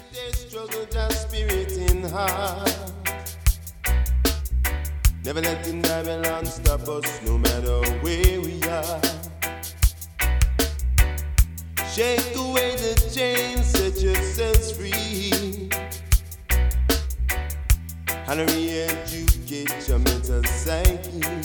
They struggle just spirit in heart. Never letting Babylon stop us, no matter where we are. Shake away the chains, set yourselves free, and re-educate your mental psyche.